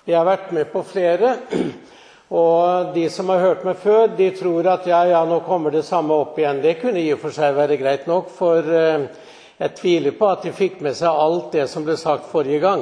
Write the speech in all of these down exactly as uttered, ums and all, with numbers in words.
Jeg har vært med på flere, og de som har hørt meg før, de tror at ja, ja, nå kommer det samme opp igjen. Det kunne i og for seg være greit nok, for jeg tviler på at de fikk med seg alt det som ble sagt forrige gang.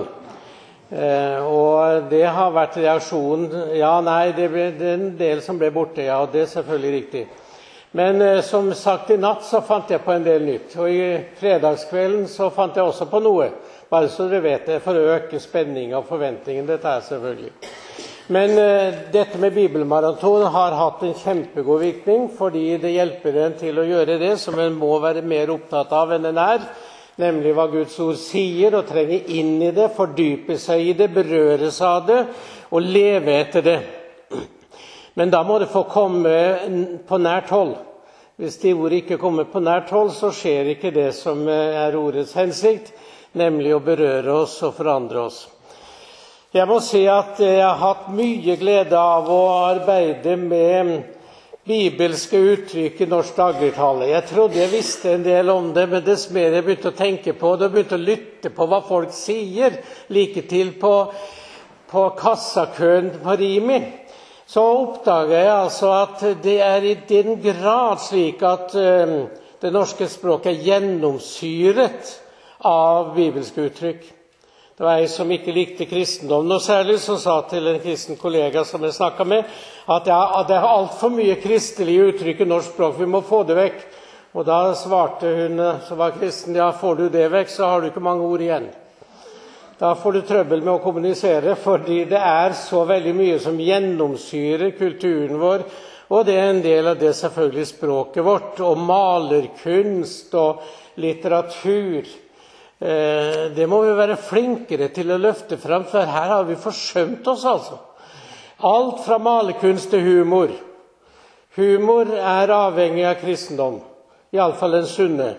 Og det har vært reaksjonen, ja, nei, det ble det er en del som ble borte, ja, det er selvfølgelig riktig. Men som sagt, i natt så fant jeg på en del nytt, og i fredagskvelden så fant jeg også på noe. Bare så dere vet det, for å øke spenningen og forventningen, dette er selvfølgelig. Men uh, dette med bibelmaraton har hatt en kjempegod virkning, fordi det hjelper en til å gjøre det som en må være mer opptatt av enn en er, nemlig hva Guds ord sier, og trenge inn i det, fordype seg i det, berøre seg av det, og leve etter det. Men da må det få komme på nært hold. Hvis de ord ikke kommer på nært hold, så skjer ikke det som er ordets hensikt, nemlig å berøre oss og forandre oss. Jeg må si at jeg har hatt mye glede av å arbeide med bibelske uttrykk i norsk dagligtale. Jeg trodde jeg visste en del om det, men dess mer jeg begynte å tenke på det, og begynte å lytte på hva folk sier, like til på, på kassakøen på Rimi, så oppdaget jeg altså at det er i den grad slik at uh, det norske språket er gjennomsyret av bibelske uttrykk. Det var jeg som ikke likte kristendom noe særlig, som sa til en kristen kollega som jeg snakket med, at, ja, at det er alt for mye kristelige uttrykk i norsk språk, vi må få det vekk. Og da svarte hun som var kristen, ja, får du det vekk, så har du ikke mange ord igjen. Da får du trøbbel med å kommunisere, fordi det er så veldig mye som gjennomsyrer kulturen vår, og det er en del av det selvfølgelig språket vårt, og malerkunst og litteratur. Det må vi være flinkere til å løfte frem, for her har vi forsømt oss altså. Alt fra malerkunst til humor. Humor er avhengig av kristendom, i alle fall en sunne.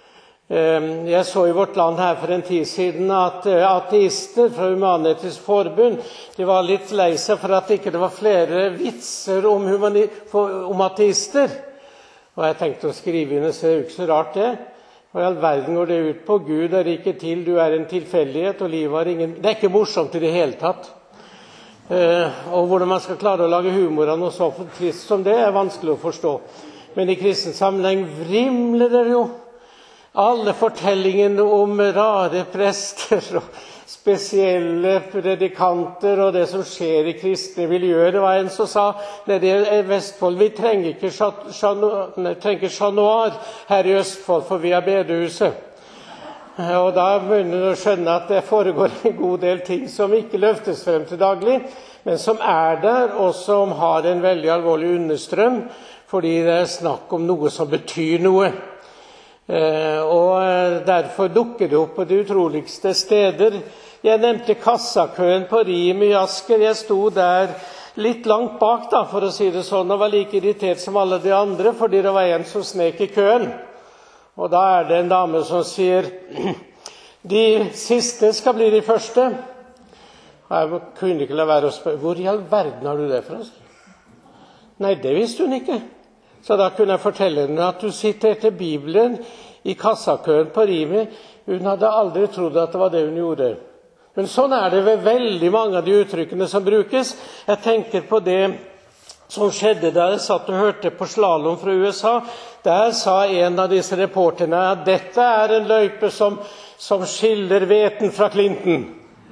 Jeg så i Vårt Land her for en tid siden at ateister fra Human-Etisk Forbund, de var litt lei seg for at ikke det var flere vitser om, humani- om ateister. Og jeg tenkte å skrive inn, så det er jo ikke så rart det. Og i all verden går det ut på, Gud er ikke til, du er en tilfeldighet, og livet har ingen... Det er ikke morsomt i det hele tatt. Eh, og hvordan man skal klare å lage humor av noe så trist som det, er vanskelig å forstå. Men i kristen sammenheng vrimler det jo. Alle fortellingene om rare prester og spesielle predikanter og det som skjer i kristne miljøer. Det var en som sa nede i Vestfold, vi trenger ikke Chat Noir her i Østfold, for vi har bedehuset. Og da begynner du å skjønne at det foregår en god del ting som ikke løftes frem til daglig, men som er der, og som har en veldig alvorlig understrøm, fordi det er snakk om noe som betyr noe. Eh, og derfor dukker det opp på de utroligste steder. Jeg nevnte kassakøen på Rimi i Asker. Jeg sto der litt langt bak, da, for å si det sånn, og var like irritert som alle de andre, fordi det var en som snek i køen. Og da er det en dame som sier, de siste skal bli de første. Og jeg kunne ikke la være å spørre, hvor i all verden har du det fra? Nei, det visste hun ikke. Så da kunne jeg fortelle henne at du siterte Bibelen i kassakøen på Rimi. Hun hadde aldri trodd at det var det hun gjorde. Men sånn er det ved veldig mange av de uttrykkene som brukes. Jeg tenker på det som skjedde da jeg satt og hørte på slalom fra U S A. Der sa en av disse reporterne at dette er en løype som, som skiller hveten fra klinten.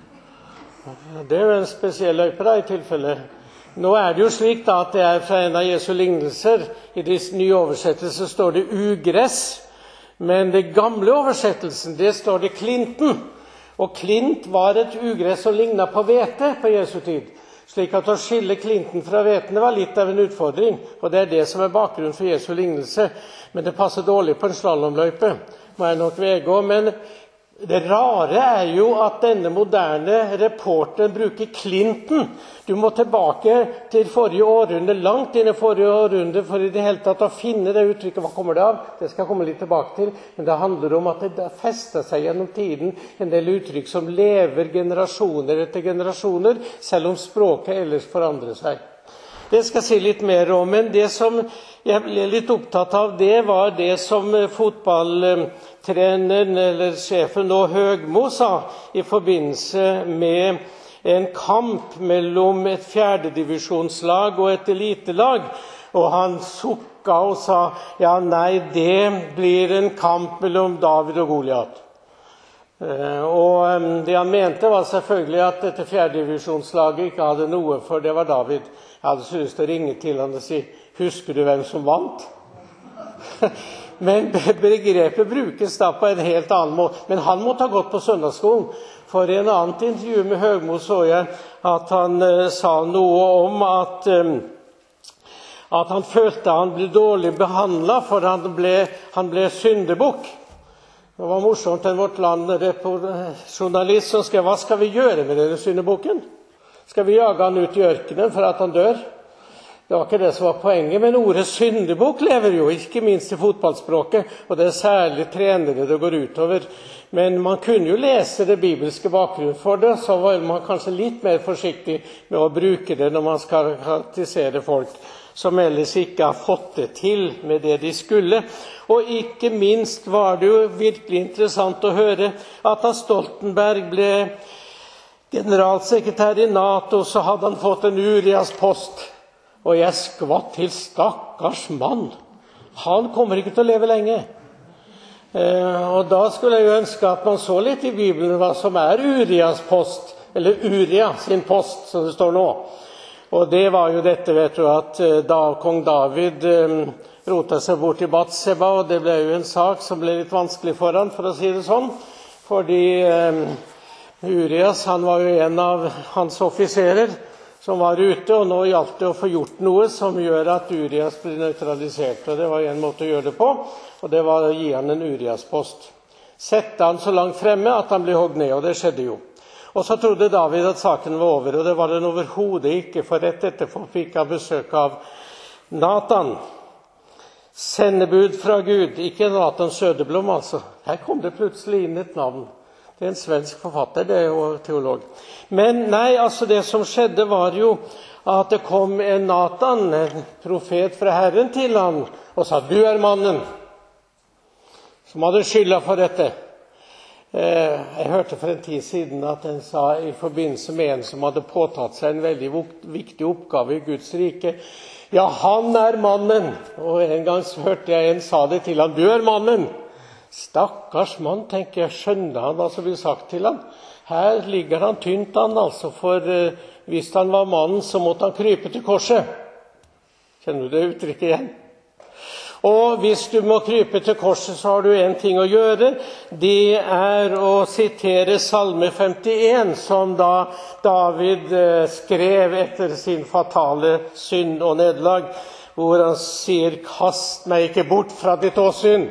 Det er jo en spesiell løype da i tilfelle. Nå er det jo slik da at det er fra en av Jesu lignelser. I disse nye oversettelser står det ugress, men det gamle oversettelsen, det står det klinten. Og klint var et ugress som lignet på hvete på Jesu tid. Slik at å skille klinten fra hveten var litt av en utfordring, og det er det som er bakgrunnen for Jesu lignelse. Men det passer dårlig på en slalomløype, må jeg nok vege. Men det rare er jo at denne moderne reporteren bruker klinten. Du må tilbake til forrige århundre, langt inn i forrige århundre, for i det hele tatt å finne det uttrykket. Hva kommer det av? Det skal jeg komme litt tilbake til. Men det handler om at det fester seg gjennom tiden en del uttrykk som lever generasjoner etter generasjoner, selv om språket ellers forandrer seg. Det skal jeg si litt mer om, men det som jeg ble litt opptatt av, det var det som fotballtreneren, eller sjefen nå, Høgmo, sa i forbindelse med en kamp mellom et fjerdedivisjonslag og et elitelag, og han sukka og sa, ja nei, det blir en kamp mellom David og Goliat. Og det han mente var selvfølgelig at dette fjerdedivisjonslaget ikke hadde noe, for det var David. Jeg hadde så lyst til å ringe til han og si, husker du hvem som vant? Men begrepet brukes da på en helt annen måte. Men han måtte ha gått på søndagsskolen, for i en annet intervju med Høgmo så jeg at han uh, sa noe om at, um, at han følte han ble dårlig behandlet, for han ble, han ble syndebukk. Det var morsomt enn Vårt Land, journalist som skrev, hva skal vi gjøre med denne syndebukken? Skal vi jage han ut i ørkenen for at han dør? Det var ikke det som var poenget, men ordet syndebukk lever jo, ikke minst i fotballspråket, og det er særlig trenere det går utover. Men man kunne jo lese det bibelske bakgrunn for det, så var man kanskje litt mer forsiktig med å bruke det når man skal karakterisere folk som ellers ikke har fått det til med det de skulle. Og ikke minst var det jo virkelig interessant å høre at da Stoltenberg ble generalsekretær i NATO, så hadde han fått en Urias post. Og jeg skvatt til, stakkars mann. Han kommer ikke til å leve lenge. Eh, og da skulle jeg jo ønske at man så litt i Bibelen hva som er Urias post, eller Uria sin post, som det står nå. Og det var jo dette, vet du, at da kong David eh, rotet seg bort i Batseba, og det ble jo en sak som ble litt vanskelig for han, for å si det sånn. Fordi eh, Urias, han var jo en av hans offiserer som var ute, og nå gjaldt det å få gjort noe som gjør at Urias blir nøytralisert. Og det var en måte å gjøre det på, og det var å gi han en Urias-post. Sette han så langt fremme at han ble hogd ned, og det skjedde jo. Og så trodde David at saken var over, og det var den overhodet ikke, for rett etterpå fikk han besøk av Nathan. Sendebud fra Gud, ikke Nathan Søderblom altså. Her kom det plutselig inn et navn. Det er en svensk forfatter, det er jo teolog. Men nei, altså det som skjedde var jo at det kom en Nathan, en profet fra Herren til han, og sa, du er mannen som hadde skylda for dette. Jeg hørte for en tid siden at en sa i forbindelse med en som hadde påtatt seg en veldig viktig oppgave i Guds rike. Ja, han er mannen. Og en gang så hørte jeg en sa det til han, du er mannen. Stakkars mann, tenker jeg, skjønner han hva som blir sagt til han. Her ligger han tynt han, altså, for uh, hvis han var mannen, så måtte han krype til korset. Kjenner du det uttrykket igjen? Og hvis du må krype til korset, så har du en ting å gjøre. Det er å sitere Salme femtien, som da David uh, skrev etter sin fatale synd og nederlag, hvor han sier, kast meg ikke bort fra ditt åsyn.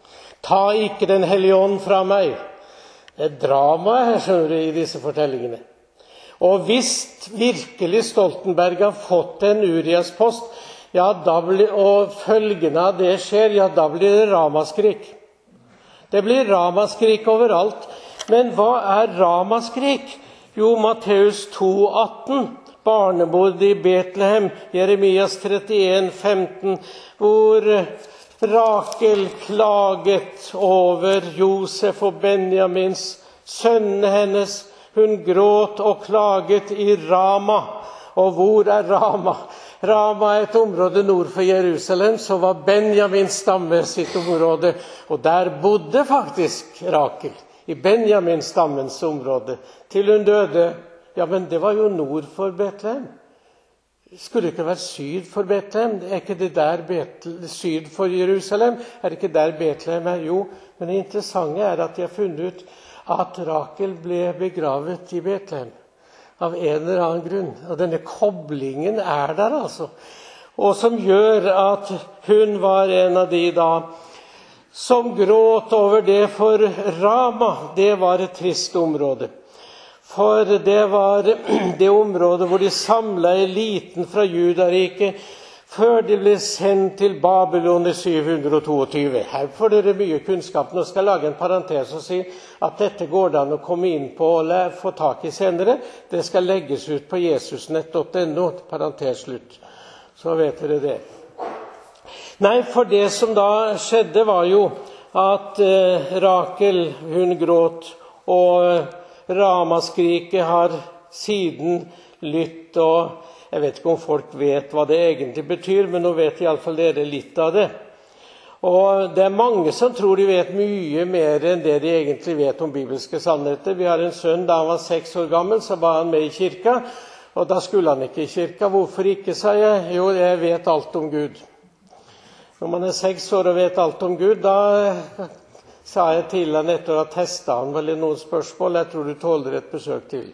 Ta ikke den hellige ånd fra meg. Det er drama her, skjønner du, i disse fortellingene. Og hvis virkelig Stoltenberg har fått en Urias post, ja, da blir, og følgene av det skjer, ja, da blir det ramaskrik. Det blir ramaskrik overalt. Men hva er ramaskrik? Jo, Matteus to atten, barnebord i Betlehem, Jeremias trettien femten, hvor Rakel klaget over Josef og Benjamins, sønnene hennes. Hun gråt og klaget i Rama. Og hvor er Rama? Rama er et område nord for Jerusalem, så var Benjamins stamme sitt område. Og der bodde faktisk Rakel, i Benjamins stammens område, til hun døde. Ja, men det var jo nord for Betlehem. Skulle det ikke være syd for Betlehem? Er ikke det der Betle, syd for Jerusalem? Er det ikke der Betlehem er? Jo, men det interessante er at de har funnet ut at Rakel ble begravet i Betlehem. Av en eller annen grunn. Og denne koblingen er der altså. Og som gjør at hun var en av de da som gråt over det, for Rama, det var et trist område. For det var det området hvor de samlet eliten fra Judariket før de ble sendt til Babylon i syv hundre tjueto. Her får dere mye kunnskap. Nå skal jeg lage en parentes og si at dette går det an å komme inn på og få tak i senere. Det skal legges ut på jesusnett punktum no, parentes slutt. Så vet dere det. Nei, for det som da skjedde var jo at eh, Rakel, hun gråt, og ramaskriket har siden lytt, og jeg vet ikke om folk vet hva det egentlig betyr, men nå vet i alle fall dere litt av det. Og det er mange som tror de vet mye mer enn det de egentlig vet om bibelske sannheter. Vi har en sønn, da han var seks år gammel, så var han med i kirka, og da skulle han ikke i kirka. Hvorfor ikke, sa jeg? Jo, jeg vet alt om Gud. Når man er seks år og vet alt om Gud, da sa jeg til han etter å ha testet han vel i noen spørsmål. Jeg tror du tåler et besøk til.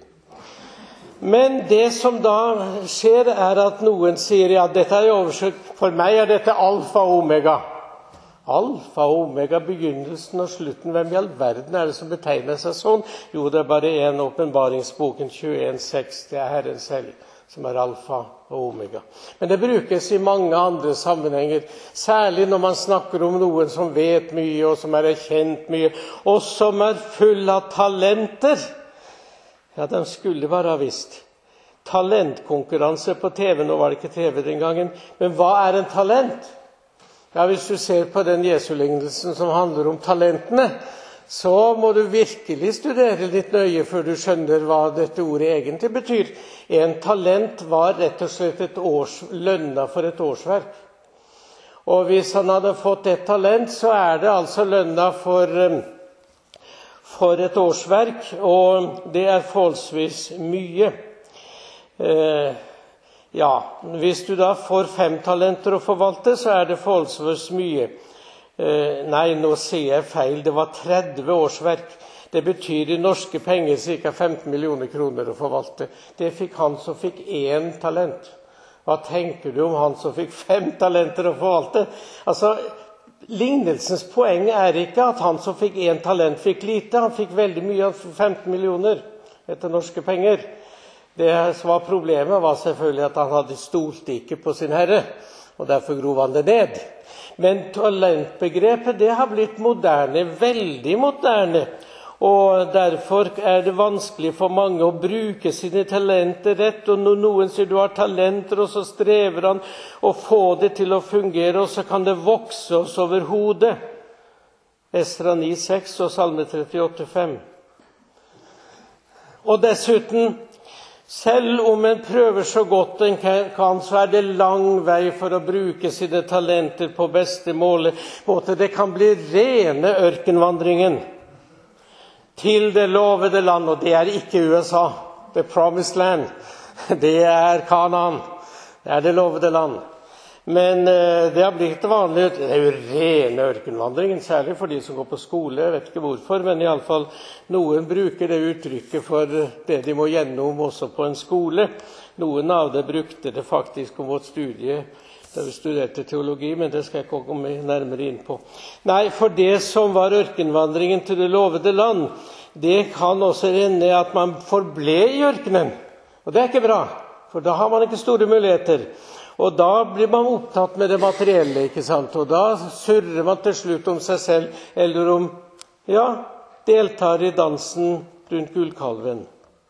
Men det som da skjer er at noen sier, ja, dette er oversøkt, for meg er dette alfa og omega. Alfa og omega, begynnelsen og slutten. Hvem i all verden er det som betegner seg sånn? Jo, det er bare en åpenbaringsboken, tjueen seks, det er Herren selv, som er alfa og omega. Men det brukes i mange andre sammenhenger, særlig når man snakker om noen som vet mye, og som er erkjent mye, og som er full av talenter. Ja, de skulle bare ha visst. Talentkonkurranse på T V, nå var det ikke T V den gangen, men hva er en talent? Ja, hvis du ser på den Jesu-lignelsen som handler om talentene, så må du virkelig studere litt nøye før du skjønner hva dette ordet egentlig betyr. En talent var rett og slett et års, lønna for et årsverk. Og hvis han hadde fått et talent, så er det altså lønna for, for et årsverk, og det er forholdsvis mye. Eh, Ja, hvis du da får fem talenter å forvalte, så er det forholdsvis mye. Eh, nei, nå ser jeg feil. Det var tretti årsverk. Det betyr i norske penger ca. femten millioner kroner å forvalte. Det fikk han som fikk én talent. Hva tenker du om han som fikk fem talenter å forvalte? Altså, lignelsens poeng er ikke at han som fikk én talent fikk lite. Han fikk veldig mye av femten millioner etter norske penger. Det som var problemet var selvfølgelig at han hadde stolt ikke på sin herre, og derfor grov han det ned. Men talentbegrepet, det har blitt moderne, veldig moderne, og derfor er det vanskelig for mange å bruke sine talenter rett, og når noen sier du har talenter, og så strever han å få det til å fungere, og så kan det vokse oss over hodet. Esra ni seks og Salme trettiåtte fem. Og dessuten, selv om en prøver så godt en kan, så er det lang vei for å bruke sine talenter på beste måte. Det kan bli rene ørkenvandringen til det lovede land, og det er ikke U S A, the promised land. Det er Kanaan, det er det lovede land. Men eh, det har blitt vanlig, det er jo rene ørkenvandringen, særlig for de som går på skole, jeg vet ikke hvorfor, men i alle fall noen bruker det uttrykket for det de må gjennom også på en skole. Noen av det brukte det faktisk om vårt studie, da vi studerte teologi, men det skal jeg ikke komme nærmere inn på. Nei, for det som var ørkenvandringen til det lovede land, det kan også renne at man forble i ørkenen. Og det er ikke bra, for da har man ikke store muligheter. Og da blir man opptatt med det materielle, ikke sant? Og da surrer man til slutt om seg selv, eller om, ja, deltar i dansen rundt gullkalven.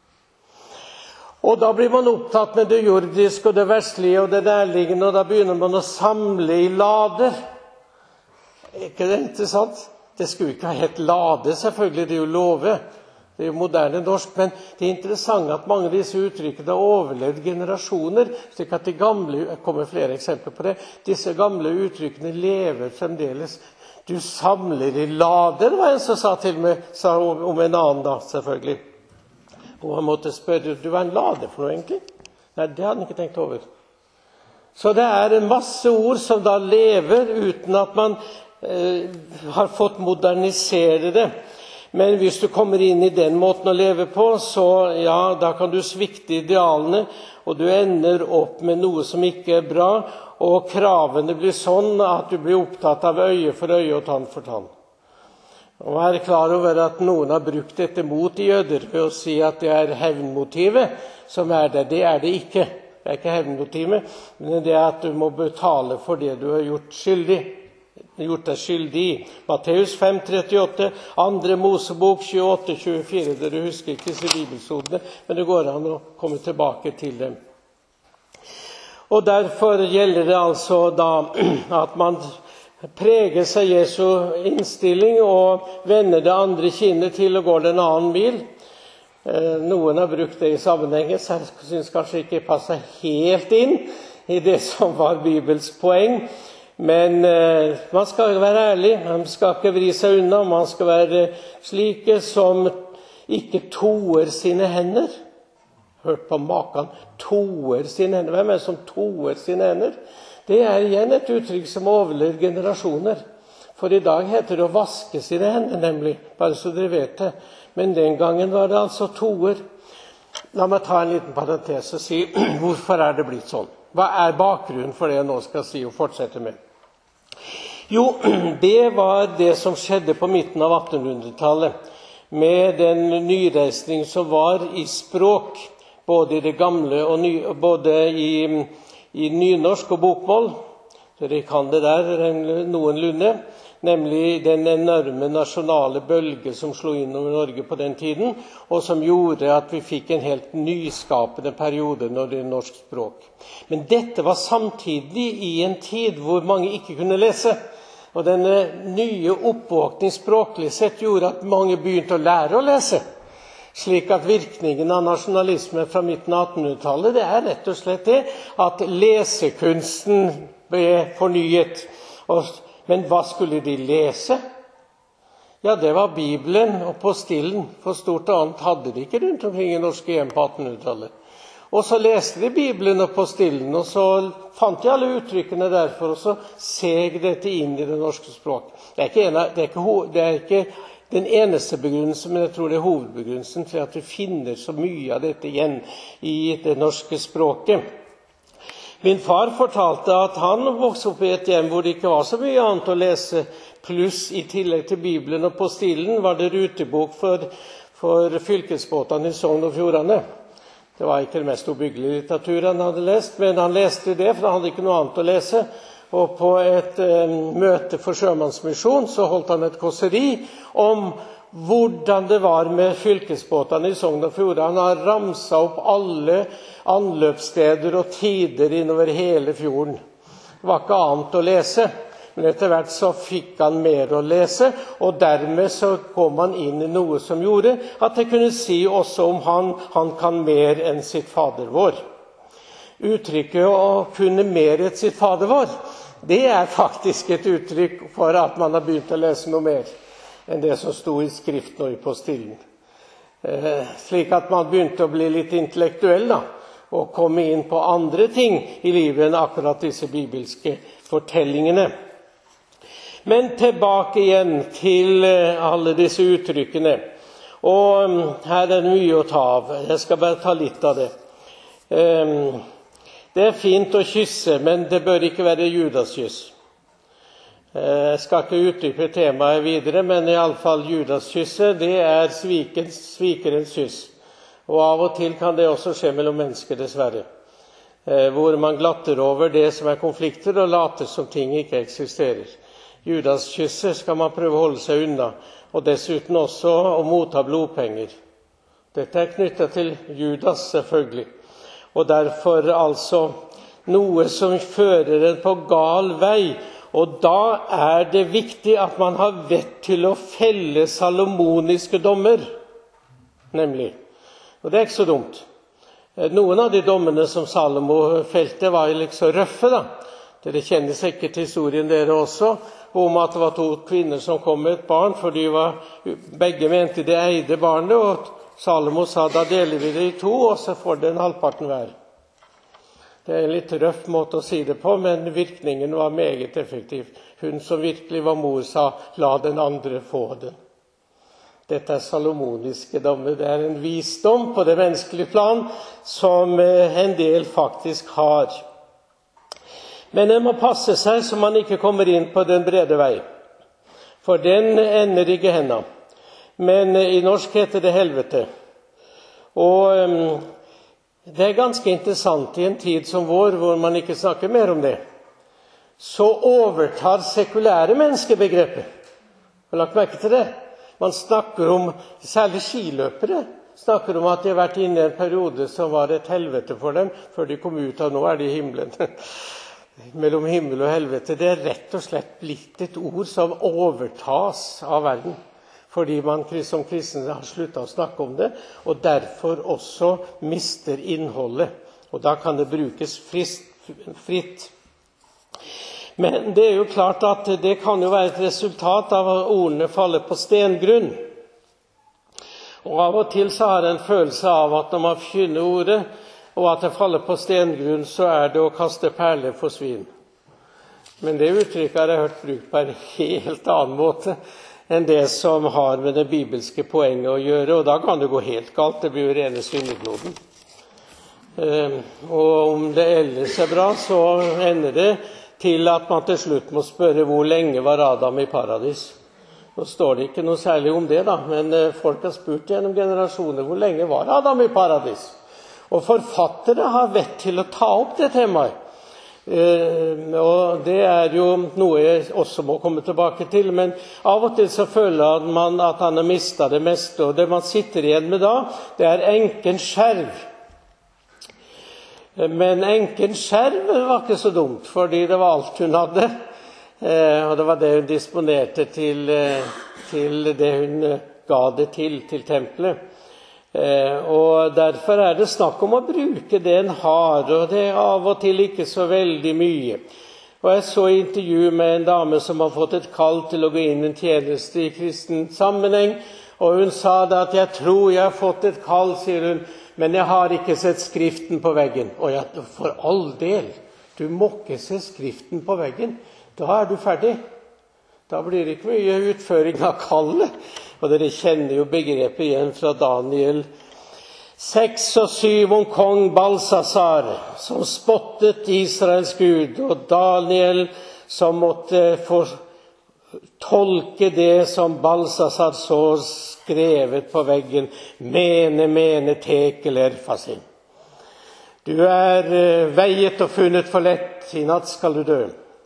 Og da blir man opptatt med det jordiske og det verslige og det nærliggende, og da begynner man å samle i lader. Er ikke det interessant? Det skulle ikke ha hett lade, selvfølgelig, det er jo love. Det er jo moderne norsk, men det er interessant at mange av disse uttrykkene har overlevd generasjoner, slik at de gamle, jeg kommer flere eksempler på det, disse gamle uttrykkene lever fremdeles. Du samler i lader, var en som sa til meg, sa om en annen da, selvfølgelig. Og han måtte spørre, du var en lade for noe egentlig? Nei, det hadde han ikke tenkt over. Så det er en masse ord som da lever uten at man eh, har fått modernisere det. Men hvis du kommer inn i den måten å leve på, så ja, da kan du svikte idealene, og du ender opp med noe som ikke er bra, og kravene blir sånn at du blir opptatt av øye for øye og tann for tann. Og jeg er klar over at noen har brukt dette mot jøder ved å si at det er hevnmotivet som er det. Det er det ikke. Det er ikke hevnmotivet, men det er at du må betale for det du har gjort skyldig. gjort deg skyldig i. Matteus fem trettiåtte, andre Mosebok tjueåtte tjuefire. Dere husker ikke disse bibelsodene, men det går an å komme tilbake til dem. Og derfor gjelder det altså da at man preger seg Jesu innstilling og vender det andre kinnet til og går den annen mil. Noen har brukt det i sammenhengen, så jeg synes kanskje ikke det passer helt inn i det som var Bibels poeng. Men eh, man skal være ærlig, man skal ikke vri seg unna, man skal være slike som ikke toer sine hender. Hørt på maken, toer sine hender. Hvem er det som toer sine hender? Det er igjen et uttrykk som overlever generasjoner. For i dag heter det å vaske sine hender, nemlig, bare så dere vet det. Men den gangen var det altså toer. La meg ta en liten parentes og si, hvorfor er det blitt sånn? Hva er bakgrunnen for det jeg nå skal si og fortsette med? Jo, det var det som skjedde på midten av attenhundretallet, med den nyreisning som var i språk, både i det gamle og ny, både i, i nynorsk og bokmål. Dere kan det der noenlunde, nemlig den enorme nasjonale bølge som slo inn over Norge på den tiden, og som gjorde at vi fikk en helt nyskapende periode når det er norsk språk. Men dette var samtidig i en tid hvor mange ikke kunne lese, og denne nye oppvåkning språklig sett gjorde at mange begynte å lære å lese. Slik at virkningen av nasjonalisme fra midten av attenhundretallet, det er rett og slett det at lesekunsten ble fornyet. Og, men hva skulle de lese? Ja, det var Bibelen og postillen, for stort annet hadde de ikke rundt omkring i norske hjem på attenhundretallet. Og så leste de Bibelen og postillen, og så fant de alle uttrykkene derfor, og så seg dette inn i det norske språk. Det er ikke, en, det er ikke, det er ikke den eneste begrunnelsen, men jeg tror det er hovedbegrunnelsen til at vi finner så mye av dette igjen i det norske språket. Min far fortalte at han vokste opp i et hjem hvor det ikke var så mye annet å lese, pluss i tillegg til Bibelen og postillen var det rutebok for, for fylkesbåtene i Sogn og Fjordane. Det var ikke det mest obyggelige litteratur han hadde lest, men han leste det, for han hadde ikke noe annet å lese. Og på et eh, møte for sjømannsmisjon så holdt han et kåseri om hvordan det var med fylkesbåtene i Sogn og Fjordane. Han har ramset opp alle anløpssteder og tider innover hele fjorden. Det var ikke annet å lese, men etter hvert så fikk han mer å lese, og dermed så kom han inn i noe som gjorde at jeg kunne si også om han, han kan mer enn sitt fader vår. Uttrykket å kunne mer enn sitt fader vår, det er faktisk et uttrykk for at man har begynt å lese noe mer enn det som sto i skriften og i postillen. Eh, slik at man begynte å bli litt intellektuell da, og komme inn på andre ting i livet enn akkurat disse bibelske fortellingene. Men tilbake igjen til alle disse uttrykkene. Og her er det mye å ta av. Jeg skal bare ta litt av det. Det er fint å kysse, men det bør ikke være Judas-kyss. Jeg skal ikke utdype temaet videre, men i alle fall Judas-kysset, det er svikens, svikerens kyss. Og av og til kan det også skje mellom mennesker, dessverre. Hvor man glatter over det som er konflikter, og later som ting ikke eksisterer. Judas-kysset skal man prøve å holde seg unna, og dessuten også å motta blodpenger. Dette er knyttet til Judas, selvfølgelig. Og derfor altså noe som fører en på gal vei, og da er det viktig at man har vett til å felle salomoniske dommer, nemlig. Og det er ikke så dumt. Noen av de dommene som Salomo felte var liksom røffe, da. Dere kjenner sikkert historien dere også, om at det var to kvinner som kom med et barn, for de var, begge mente de eide barnet, og Salomo sa, da deler vi det i to, og så får det en halvparten hver. Det er en litt røff måte å si det på, men virkningen var meget effektiv. Hun som virkelig var mor sa, la den andre få den. Dette er salomoniske dommer. Det er en visdom på det menneskelige plan, som en del faktisk har. Men en må passe seg så man ikke kommer inn på den brede vei. For den ender i Gehenna. Men i norsk heter det helvete. Og um, det er ganske interessant i en tid som vår, hvor man ikke snakker mer om det. Så overtar sekulære mennesker begrepet. Har lagt merke til det? Man snakker om, særlig skiløpere, snakker om at de har vært inne i en periode som var et helvete for dem, før de kom ut av, nå er de i himmelen. Mellom himmel og helvete, det er rett og slett blitt et ord som overtas av verden. fordi man som kristne har sluttet å snakke om det, og derfor også mister innholdet. Og da kan det brukes frist, fritt. Men det er jo klart at det kan jo være et resultat av at ordene faller på stengrunn. Og av og til så har jeg en følelse av at når man forkynner ordet, og at det faller på stengrunn, så er det å kaste perler for svin. Men det uttrykket har jeg hørt brukt på en helt annen måte enn det som har med det bibelske poenget å gjøre, og da kan det gå helt galt. Det blir jo rene syndebloden. Eh, og om det ellers er bra, så ender det til at man til slutt må spørre hvor lenge var Adam i paradis. Nå står det ikke noe særlig om det, da, men folk har spurt gjennom generasjoner hvor lenge var Adam i paradis. Og forfattere har vett til å ta opp det temaet. Eh, og det er jo noe jeg også må komme tilbake til, men av og til så føler man at han har mistet det meste, og det man sitter igjen med da, det er enkens skjerv. Men enkens skjerv var ikke så dumt, fordi det var alt hun hadde, eh, og det var det hun disponerte til, til det hun ga det til, til tempelet. Eh, og derfor er det snakk om å bruke det en har, og det er av og til ikke så veldig mye. Og jeg så i intervju med en dame som har fått et kall til å gå inn i en tjeneste i kristen sammenheng, og hun sa da at jeg tror jeg har fått et kall, sier hun, men jeg har ikke sett skriften på veggen. Og jeg, for all del, du må ikke se skriften på veggen. Da er du ferdig. Da blir det ikke mye utføring av kallet. Og dere kjenner jo begrepet igjen fra Daniel seks og syv om kong Balsasar, som spottet Israels Gud, og Daniel som måtte få tolke det som Balsasar så skrevet på veggen. Mene, mene, tekel erfasin. Du er uh, veiet og funnet for lett, i natt skal du dø.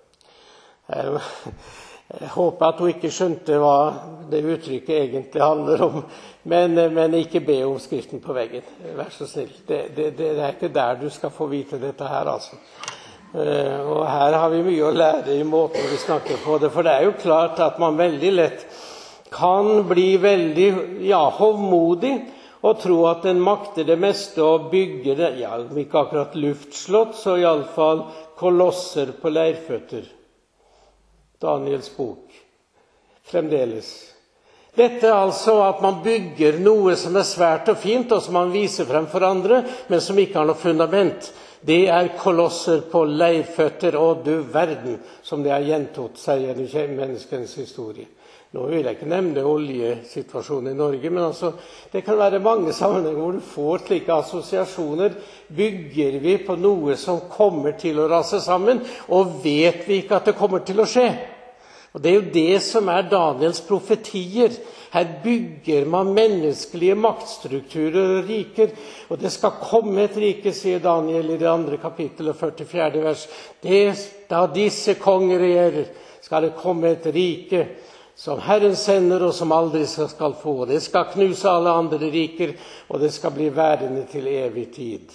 Jeg, jeg håper at hun ikke skjønte hva det uttrykket egentlig handler om, men, men ikke be om skriften på veggen. Vær så snill. Det, det, det er ikke der du skal få vite dette her, altså. Uh, og her har vi mye å lære i måten vi snakker på det, for det er jo klart at man veldig lett kan bli veldig, ja, hovmodig og tro at den makter det meste og bygge det, ja, ikke akkurat luftslott, så i alle fall kolosser på leirføtter. Daniels bok. Fremdeles. Dette er altså at man bygger noe som er svært og fint, og som man viser frem for andre, men som ikke har noe fundament. Det er kolosser på leirføtter, og du verden, som det har gjentatt seg gjennom menneskens historie. Nå vil jeg ikke nevne oljesituasjonen i Norge, men altså, det kan være mange sammenhenger hvor du får slike assosiasjoner. Bygger vi på noe som kommer til å rase sammen, og vet vi ikke at det kommer til å skje? Og det er jo det som er Daniels profetier. Her bygger man menneskelige maktstrukturer og riker, og det skal komme et rike, sier Daniel i det andre kapittelet, førtifjerde vers. Det, da disse konger regjerer, skal det komme et rike som Herren sender, og som aldri skal få. Det skal knuse alle andre riker, og det skal bli værende til evig tid.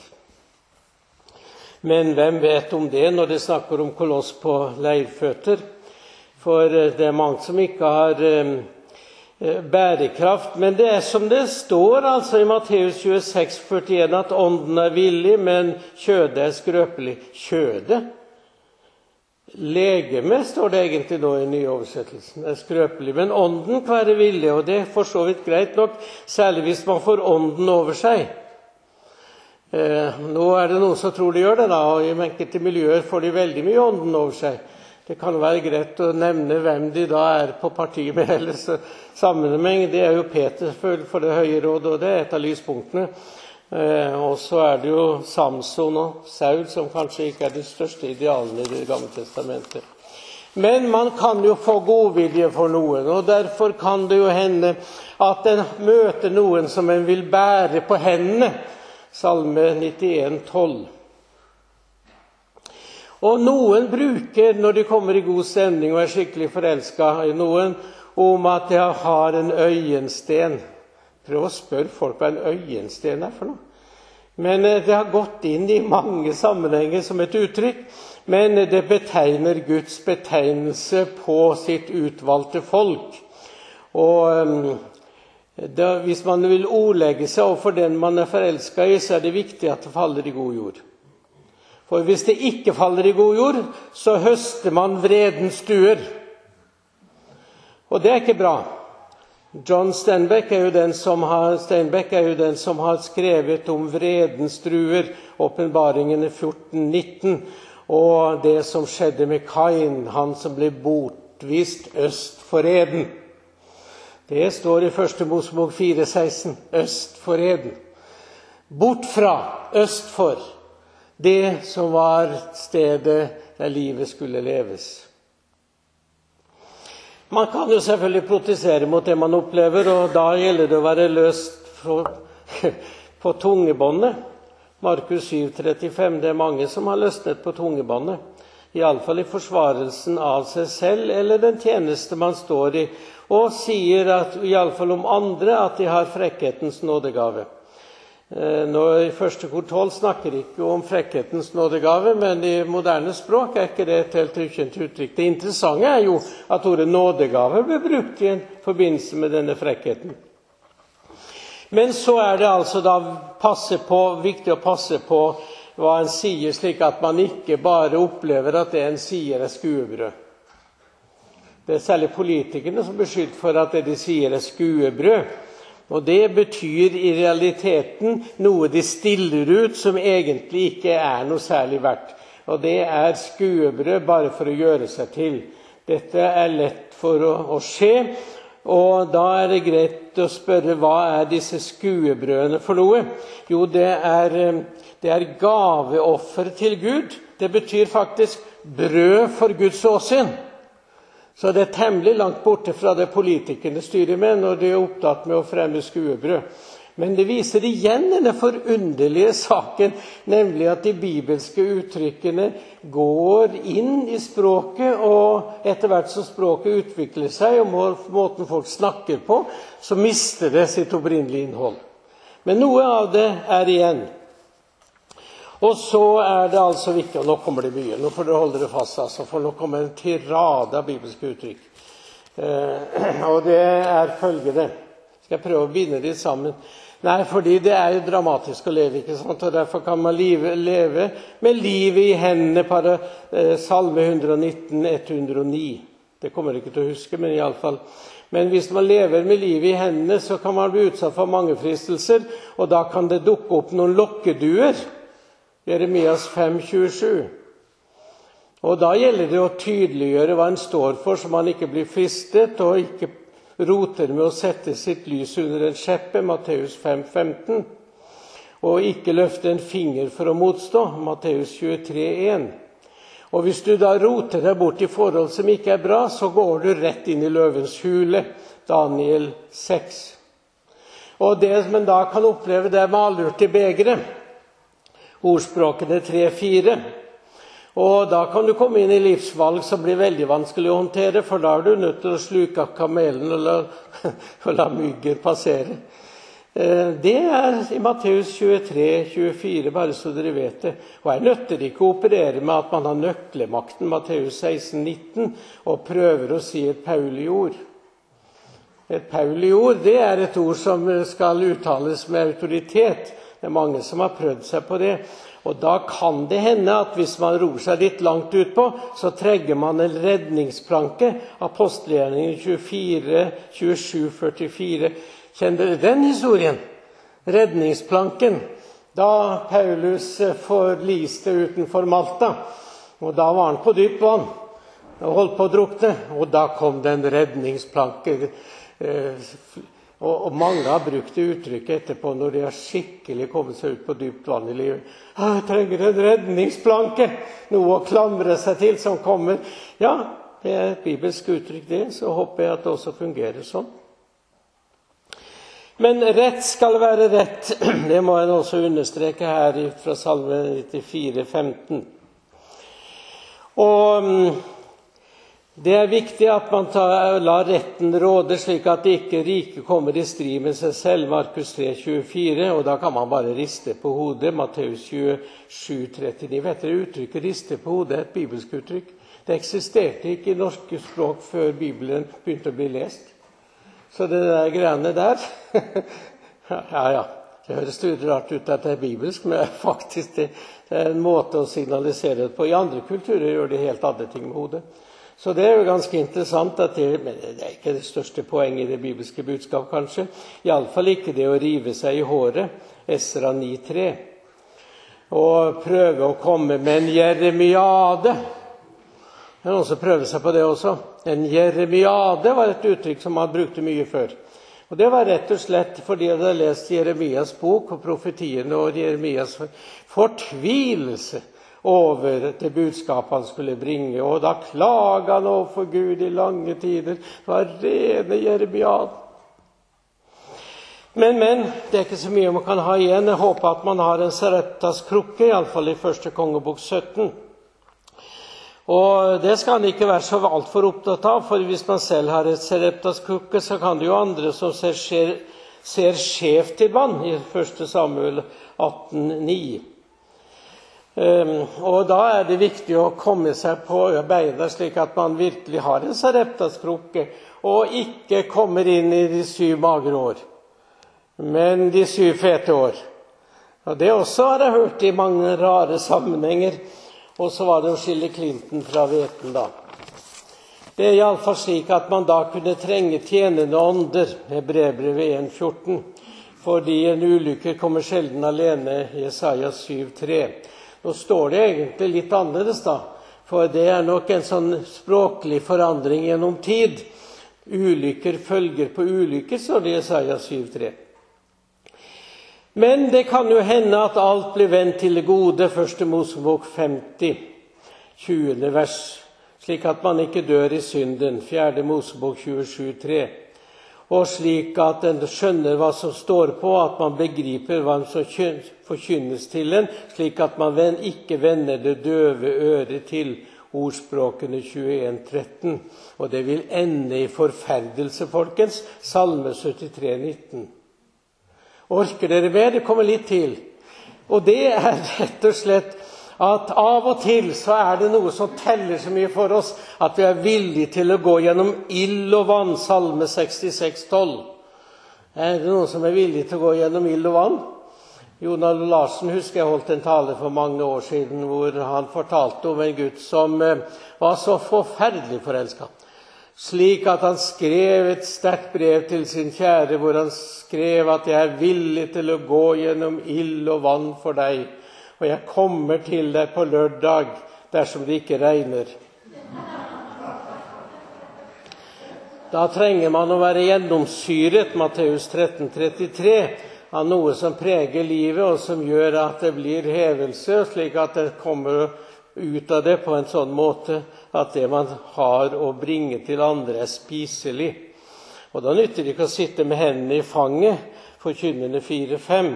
Men hvem vet om det når det snakker om koloss på leirføtter? For det er mange som ikke har eh, bærekraft. Men det er som det står altså i Matteus tjueseks førtien, at ånden er villig, men kjødet er skrøpelig. Kjødet? Legeme står det egentlig nå i nyoversettelsen, er skrøpelig, men ånden kan være villig, og det er for så vidt greit nok, særlig hvis man får ånden over seg. Eh, nå er det noen som tror de gjør det da, og i enkelte miljøer får de veldig mye ånden over seg. Det kan være greit å nevne hvem de da er på partiet med hele sammenheng. Det er jo Peter for det høye råd, og det er et av lyspunktene. Eh, og så er det jo Samson og Saul, som kanskje ikke er de største idealene i det gamle testamentet. Men man kan jo få godvilje for noen, og derfor kan det jo hende at en møter noen som en vil bære på hendene. Salme nittien tolv. Og noen bruker, når de kommer i god stemning og er skikkelig forelsket i noen, om at jeg har en øyensten. Prøv å spørre folk hva en øyensten er for noe. Men det har gått inn i mange sammenhenger som et uttrykk, men det betegner Guds betegnelse på sitt utvalgte folk. Og um, da, hvis man vil ordlegge seg overfor den man er forelsket i, så er det viktig at det faller i god jord. For hvis det ikke faller i god jord, så høster man vredens duer. Og det er ikke bra. John Steinbeck er jo den som har, Steinbeck er jo den som har skrevet om vredens druer, åpenbaringene fjorten nitten, og det som skjedde med Kain, han som ble bortvist øst for Eden. Det står i første Mosebok fire seksten, øst for Eden. Bort fra, øst for, det som var stedet der livet skulle leves. Man kan jo selvfølgelig protestere mot det man opplever, og da gjelder det å være løst på, på tungebåndet. Markus syv trettifem, det er mange som har løsnet på tungebåndet. I alle fall i forsvarelsen av seg selv eller den tjeneste man står i, og sier at, i alle fall om andre at de har frekkhetens nådegave. Nå i første kor tolv snakker ikke om frekkhetens nådegave, men i moderne språk er ikke det et helt ukjent uttrykk. Det interessante er jo at ordet nådegave ble brukt i en forbindelse med denne frekkheten. Men så er det altså da passe på, viktig å passe på hva en sier, slik at man ikke bare opplever at det en sier er skuebrød. Det er særlig politikerne som beskyldt for at det de sier er skuebrød. Og det betyr i realiteten noe de stiller ut som egentlig ikke er noe særlig verdt. Og det er skuebrød bare for å gjøre seg til. Dette er lett for å, å skje, og da er det greit å spørre hva er disse skuebrødene for noe? Jo, det er, det er gaveoffer til Gud. Det betyr faktisk brød for Guds åsyn. Så det er temmelig langt borte fra det politikerne styrer med når de er opptatt med å fremme skuebrød. Men det viser igjen denne forunderlige saken, nemlig at de bibelske uttrykkene går inn i språket, og etter hvert som språket utvikler seg, og måten folk snakker på, så mister det sitt opprinnelige innhold. Men noe av det er igjen. Og så er det altså viktig, og nå kommer det mye, nå får dere holde det fast, altså, for nå kommer en tirade av bibelske uttrykk. Eh, og det er følgende. Skal jeg prøve å binde de sammen? Nei, fordi det er jo dramatisk å leve, ikke sant? Og derfor kan man leve, leve med livet i hendene, para, eh, salme ett nitten, ett hundre og ni. Det kommer jeg ikke til å huske, men i alle fall. Men hvis man lever med livet i hendene, så kan man bli utsatt for mange fristelser, og da kan det dukke opp noen lokkeduer. Jeremias fem tjuesju. Og da gjelder det å tydeliggjøre hva en står for, så man ikke blir fristet, og ikke roter med å sette sitt lys under en skjeppe, Matteus fem femten. Og ikke løfte en finger for å motstå, Matteus tjuetre én. Og hvis du da roter deg bort i forhold som ikke er bra, så går du rett inn i løvens hule, Daniel seks. Og det man da kan oppleve, det er malurt i begeret. Ordspråkene tre fire. Og da kan du komme inn i livsvalg som blir veldig vanskelig å håndtere, for da er du nødt til å sluke av kamelen og la, og la mygger passere. Det er i Matteus tjuetre tjuefire, bare så dere vet det. Og jeg nøtter ikke å operere med at man har nøklemakten, Matteus seksten nitten, og prøver å si et Pauli-ord. Et Pauli-ord, det er et ord som skal uttales med autoritet. Det er mange som har prøvd seg på det, og da kan det hende at hvis man ror seg litt langt ut på, så tregger man en redningsplanke, apostelgjerningen tjuefire tjuesju førtifire. Kjenner dere den historien? Redningsplanken, da Paulus forliste utenfor Malta, og da var han på dypt vann, og holdt på å drukne, og da kom det en redningsplanke. Og mange har brukt det uttrykket etterpå når de har skikkelig kommet seg ut på dypt vann i livet. Jeg trenger en redningsplanke, noe å klamre seg til som kommer. Ja, det er et bibelsk uttrykk det, så håper jeg at det også fungerer sånn. Men rett skal være rett, det må jeg også understreke her fra salme nittifire femten. Og det er viktig at man tar, lar retten råde, slik at ikke rike kommer i strid med seg selv, Markus tre tjuefire, og da kan man bare riste på hodet, Matteus tjuesju trettini. Vet dere, uttrykket riste på hodet er et bibelsk uttrykk. Det eksisterte ikke i norske språk før Bibelen begynte å bli lest. Så det der greiene der, ja, ja, det høres litt rart ut at det er bibelsk, men faktisk det, det er en måte å signalisere det på. I andre kulturer gjør de helt andre ting med hodet. Så det er jo ganske interessant at det, men det er ikke det største poenget i det bibelske budskap, kanskje. I alle fall ikke det å rive seg i håret, Esra ni tre, og prøve å komme med en jeremiade. Det er noen som prøver seg på det også. En jeremiade var et uttrykk som man brukte mye før. Og det var rett og slett fordi jeg hadde lest Jeremias bok og profetiene og Jeremias fortvilelse over det budskapet han skulle bringe. Og da klaget han overfor Gud i lange tider. Det var rene jeremiad. Men, men, det er ikke så mye man kan ha igjen. Jeg håper at man har en Sareptas krukke, i alle fall i første kongebok sytten. Og det skal han ikke være så alt for opptatt av, for hvis man selv har et Sareptas krukke, så kan det jo andre som ser, ser, ser skjevt til vann, i første Samuel atten ni. Um, og da er det viktig å komme seg på beina slik at man virkelig har en Sareptas krukke, og ikke kommer inn i de syv magre år, men de syv fete år. Og det også har jeg hørt i mange rare sammenhenger. Og så var det å skille klinten fra hveten da. Det er i alle fall slik at man da kunne trenge tjenende ånder, Hebreerbrevet en fjorten, fordi en ulykke kommer sjelden alene, Jesaja syv tre. Nå står det egentlig litt annerledes da, for det er nok en sånn språklig forandring gjennom tid. Ulykker følger på ulykker, står det i Jesaja syv tre. Men det kan jo hende at alt blir vendt til det gode, første Mosebok femti, tjuende vers, slik at man ikke dør i synden, fjerde Mosebok tjuesju tre, og slik at en skjønner hva som står på, at man begriper hva som forkynnes til en, slik at man ikke vender det døve øret til, ordspråkene tjueen tretten, og det vil ende i forferdelse, folkens, Salme syttitre nitten. Orker dere med? Det kommer litt til. Og det er rett og slett at av og til så er det noe som teller så mye for oss, at vi er villige til å gå gjennom ild og vann, Salme sekstiseks tolv. Er det noen som er villig til å gå gjennom ild og vann? Jon Arne Larsen husker jeg holdt en tale for mange år siden, hvor han fortalte om en gutt som var så forferdelig forelsket. Slik at han skrev et sterkt brev til sin kjære, hvor han skrev at jeg er villig til å gå gjennom ild og vann for deg, og jeg kommer til deg på lørdag dersom det ikke regner. Da trenger man å være gjennomsyret, Matteus tretten trettitre, av noe som preger livet, og som gjør at det blir hevelse, slik at det kommer ut av det på en sånn måte at det man har å bringe til andre er spiselig. Og da nytter det ikke å sitte med hendene i fanget, forkynnerne fire fem.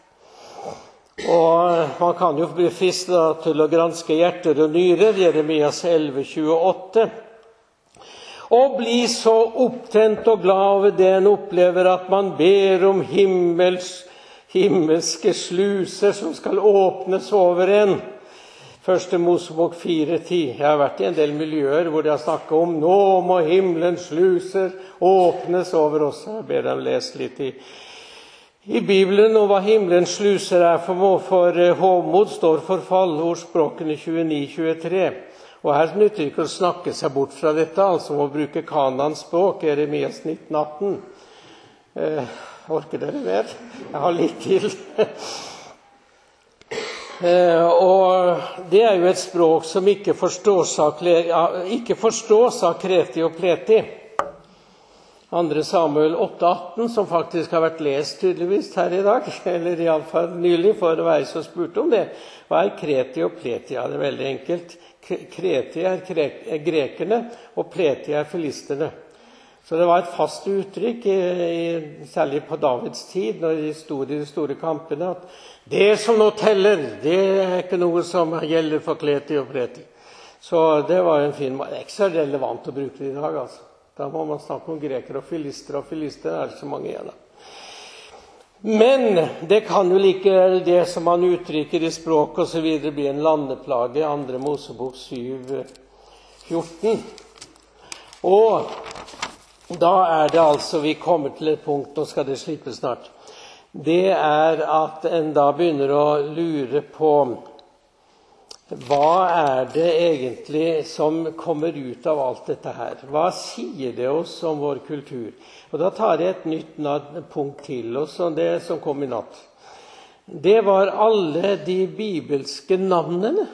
Og man kan jo bli fristet til å granske hjerter og nyrer, Jeremias elleve tjueåtte. Og bli så opptent og glad over det en opplever at man ber om himmels, himmelske sluser som skal åpnes over en. Første Mosebok fire ti. Jeg har vært i en del miljøer hvor de har snakket om nå må himmelens sluser åpnes over oss. Jeg ber dem lese litt i, i Bibelen om hva himmelens sluser er for, for hovmod står for fall, ordspråkene tjueni tjuetre. Og her nytter ikke å snakke seg bort fra dette, altså å bruke Kanans språk, Jeremias nitten atten. Eh, orker dere mer? Jeg har litt til. Eh, og det er jo et språk som ikke forstås av, ikke forstås av kreti og pleti. Andre Samuel åtte atten, som faktisk har vært lest tydeligvis her i dag, eller i alle fall nylig, for å være så spurt om det. Hva er kreti og pleti? Ja, det er veldig enkelt. Kreti er grekerne, og pleti er filisterne. Så det var et fast uttrykk, i, i, særlig på Davids tid, når de stod i de store kampene, at det som nå teller, det er ikke noe som gjelder for kleti og pleti. Så det var en fin, det er ikke så relevant å bruke det i dag, altså. Da må man snakke om greker og filister, og filister er det så mange igjen da. Men det kan jo likevel det som man uttrykker i språk og så videre bli en landeplage, andre Mosebok syv fjorten. Og da er det altså vi kommer til et punkt, nå skal det slippe snart. Det er at en da begynner å lure på hva er det egentlig som kommer ut av alt dette her? Hva sier det oss om vår kultur? Og da tar jeg et nytt punkt til oss, og det som kom i natt. Det var alle de bibelske navnene.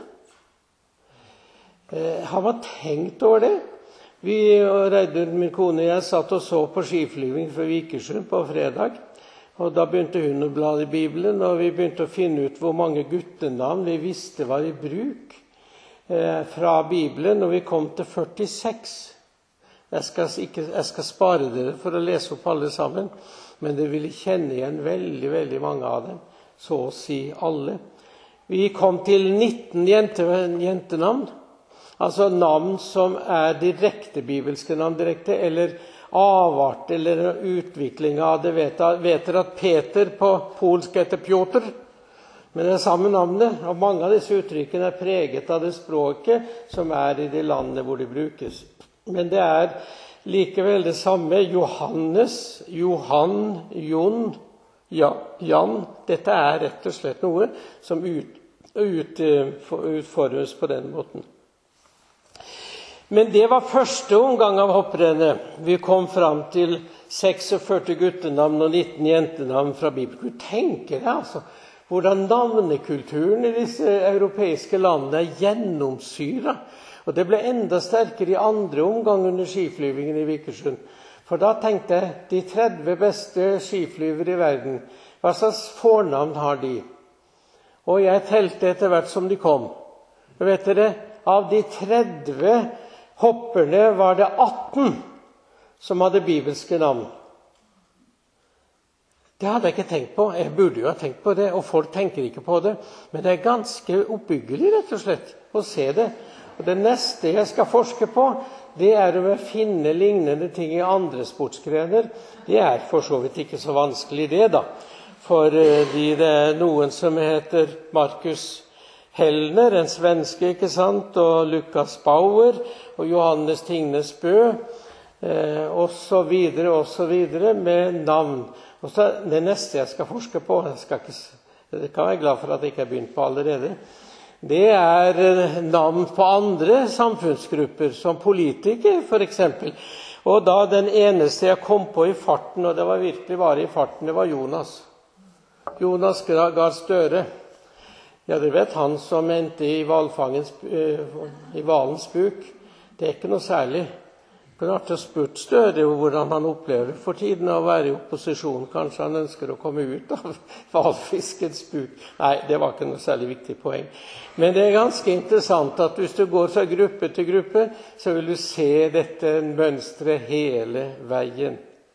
Eh, har man tenkt over det? Vi, Reidun, min kone og jeg, satt og så på skiflyving fra Vikersund på fredag. Og da begynte hun å bla i Bibelen, og vi begynte å finne ut hvor mange guttenavn vi visste var i bruk eh, fra Bibelen, og vi kom til førtiseks. Jeg skal, ikke, jeg skal spare dere for å lese opp alle sammen, men dere ville kjenne igjen veldig, veldig mange av dem, så å si alle. Vi kom til nitten jente, jentenavn, altså navn som er direkte bibelske navn direkte, eller avart eller utvikling av det. Vet, vet dere at Peter på polsk heter Pjotr, men det er samme navnet, og mange av disse uttrykkene er preget av det språket som er i de landene hvor de brukes. Men det er likevel det samme. Johannes, Johan, Jon, ja, Jan. Dette er rett og slett noe som ut, ut, utformes på den måten. Men det var første omgang av hopprennet. Vi kom fram til seksogførti guttenavn og nitten jentenavn fra Bibelen. Tenker jeg altså hvordan navnekulturen i disse europeiske landene er gjennomsyret. Og det ble enda sterkere i andre omgang under skiflyvingen i Vikersund. For da tenkte jeg, de tretti beste skiflyvere i verden, hva slags fornavn har de? Og jeg telte etter hvert som de kom. Og vet dere, av de tretti hopperne var det atten som hadde bibelske navn. Det hadde jeg ikke tenkt på. Jeg burde jo ha tenkt på det, og folk tenker ikke på det. Men det er ganske oppbyggelig, rett og slett, å se det. Og det neste jeg skal forske på, det er å finne lignende ting i andre sportsgrener. Det er for så vidt ikke så vanskelig det, da. For det er noen som heter Markus Hellner, en svenske, ikke sant, og Lukas Bauer, og Johannes Tingnes Bø, eh, og så videre, og så videre, med navn. Og så det neste jeg skal forske på, jeg skal ikke, det kan være glad for at jeg ikke har begynt på allerede, det er navn på andre samfunnsgrupper, som politikere, for eksempel. Og da den eneste jeg kom på i farten, og det var virkelig bare i farten, det var Jonas. Jonas Gahr Støre. Ja, du vet, han som endte i, i valens buk, det er ikke noe særlig. Jeg kunne alltid spurt Støre hvordan han opplever for tiden å være i opposisjon. Kanskje han ønsker å komme ut av valfiskens buk. Nei, det var ikke noe særlig viktig poeng. Men det er ganske interessant at hvis du går fra gruppe til gruppe, så vil du se dette mønstret hele veien.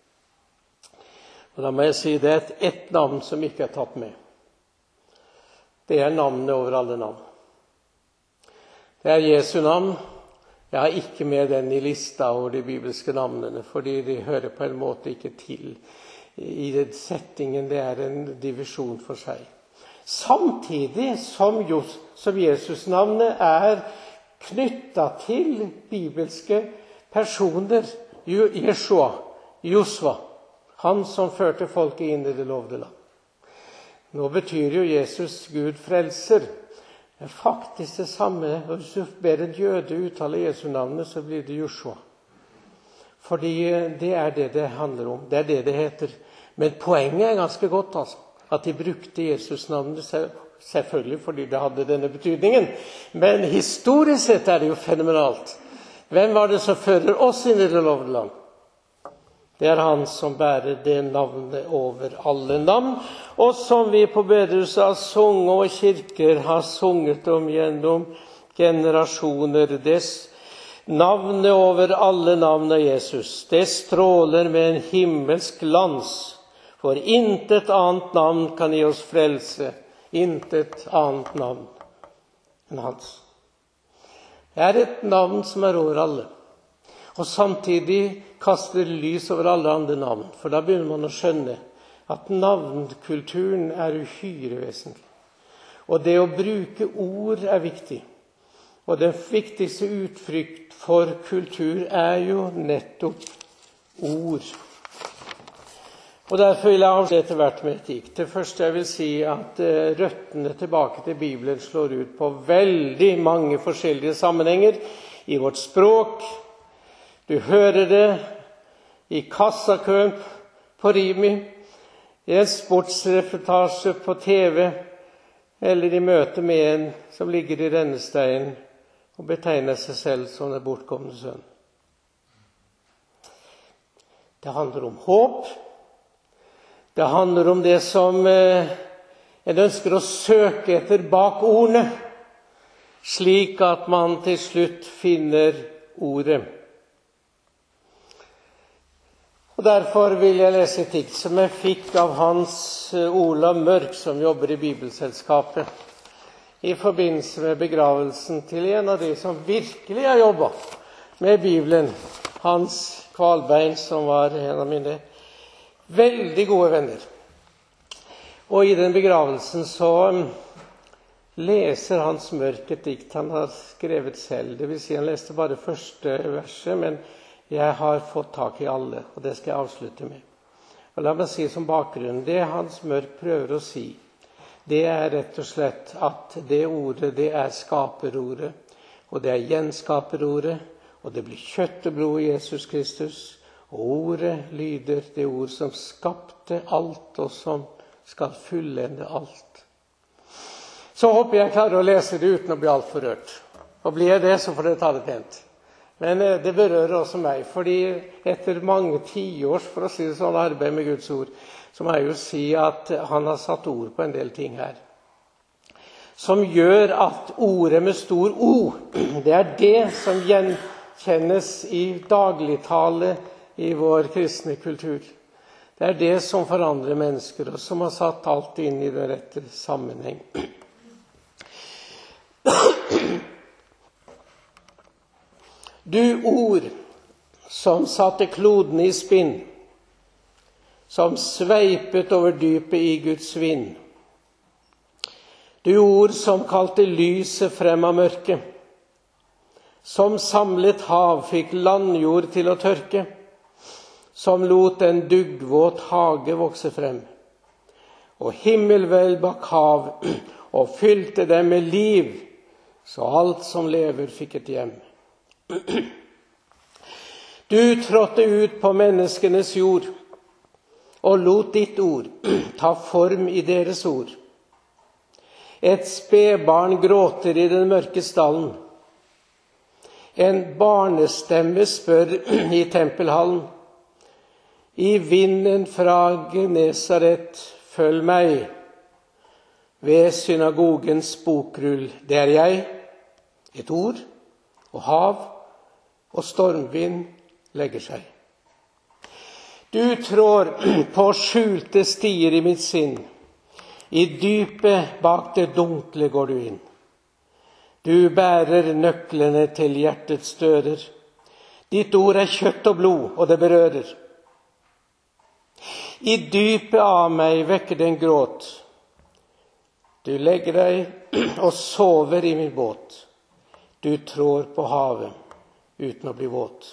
Og da må jeg si det er ett navn som ikke er tatt med. Det er navnet over alle navn. Det er Jesu navn. Jeg har ikke med den i lista over de bibelske navnene, fordi de hører på en måte ikke til i den settingen. Det er en divisjon for seg. Samtidig som, som Jesus-navnet er knyttet til bibelske personer. Jeshua, Josva, han som førte folket inn i det lovede land. Nå betyr jo Jesus Gud frelser. Det er faktisk det samme. Hvis du ber en jøde uttale Jesu navnet, så blir det Joshua. Fordi det er det det handler om. Det er det det heter. Men poenget er ganske godt, altså. At de brukte Jesus navnet, selvfølgelig fordi det hadde denne betydningen. Men historisk sett er det jo fenomenalt. Hvem var det som fører oss inn i det lovede land? Det er han som bærer det navnet over alle navn, og som vi på bedehuset har sunget og kirker har sunget om gjennom generasjoner. Det navnet over alle navn av Jesus, det stråler med en himmelsk glans, for intet annet navn kan gi oss frelse, intet annet navn enn hans. Det er et navn som er over alle. Og samtidig kaster lys over alle andre navn, for da begynner man å skjønne at navnkulturen er uhyre vesentlig. Og det å bruke ord er viktig. Og det viktigste uttrykk for kultur er jo nettopp ord. Og derfor vil jeg avslutte etter hvert med etikk. Det første jeg vil si at uh, røttene tilbake til Bibelen slår ut på veldig mange forskjellige sammenhenger i vårt språk. Du hører det i kassakøen på Rimi, i en sportsreportasje på T V, eller i møte med en som ligger i rennesteinen og betegner seg selv som den bortkomne sønn. Det handler om håp. Det handler om det som eh, en ønsker å søke etter bak ordene, slik at man til slutt finner ordet. Og Derfor vil jeg lese et dikt som jeg fikk av Hans Olav Mørk, som jobber i Bibelselskapet, i forbindelse med begravelsen til en av de som virkelig har jobbet med Bibelen, Hans Kvalbein, som var en av mine veldig gode venner. Og i den begravelsen så leser Hans Mørk et dikt han har skrevet selv. Det vil si, han leste bare første verset, men jeg har fått tak i alle, og det skal jeg avslutte med. Og la meg si som bakgrunn, det Hans Mørk prøver å si, det er rett og slett at det ordet, det er skaperordet, og det er gjenskaperordet, og det blir kjøtt og blod i Jesus Kristus, og ordet lyder det ord som skapte alt, og som skal fullende alt. Så håper jeg klarer å lese det uten å bli alt for rørt. Og blir det, så får dere ta det pent. Men det berører også meg, fordi etter mange tiårs, for å si det sånn, arbeid med Guds ord, så må jeg jo si at han har satt ord på en del ting her, som gjør at ordet med stor O, det er det som gjenkjennes i dagligtale i vår kristne kultur. Det er det som forandrer mennesker, og som har satt alt inn i den rette sammenheng. Du ord som satte klodene i spinn, som sveipet over dypet i Guds vind. Du ord som kalte lyset frem av mørket, som samlet hav fikk landjord til å tørke, som lot en duggvåt hage vokse frem, og himmelhvelv bak hav, og fylte dem med liv, så alt som lever fikk et hjem. Du trådte ut på menneskenes jord, og lot ditt ord ta form i deres ord. Et spedbarn gråter i den mørke stallen. En barnestemme spør i tempelhallen. I vinden fra Genesaret, følg meg. Ved synagogens bokrull, det er jeg. Et ord, og hav, og stormvind legger seg. Du trår på skjulte stier i mitt sinn. I dypet bak det dunkle går du inn. Du bærer nøklene til hjertets dører. Ditt ord er kjøtt og blod, og det berører. I dypet av meg vekker det en gråt. Du legger deg og sover i min båt. Du trår på havet uten å bli våt.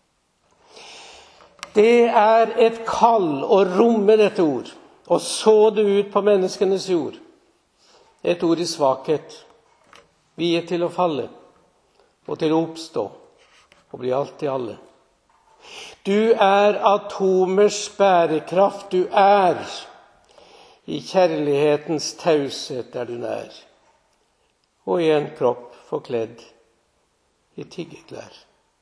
Det er et kall å romme dette ord, og så det ut på menneskenes jord. Et ord i svakhet, viet til å falle, og til å oppstå, og bli alt i alle. Du er atomers bærekraft, du er i kjærlighetens taushet der du nær, og i en kropp forkledd i tiggeklær.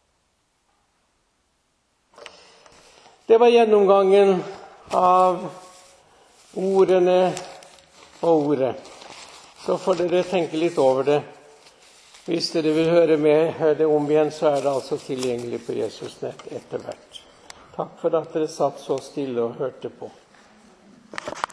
Det var gjennomgangen av ordene og ordet. Så får dere tenke litt over det. Hvis dere vil høre med, høre det om igjen, så er det altså tilgjengelig på Jesusnett etter hvert. Takk for at dere satt så stille og hørte på.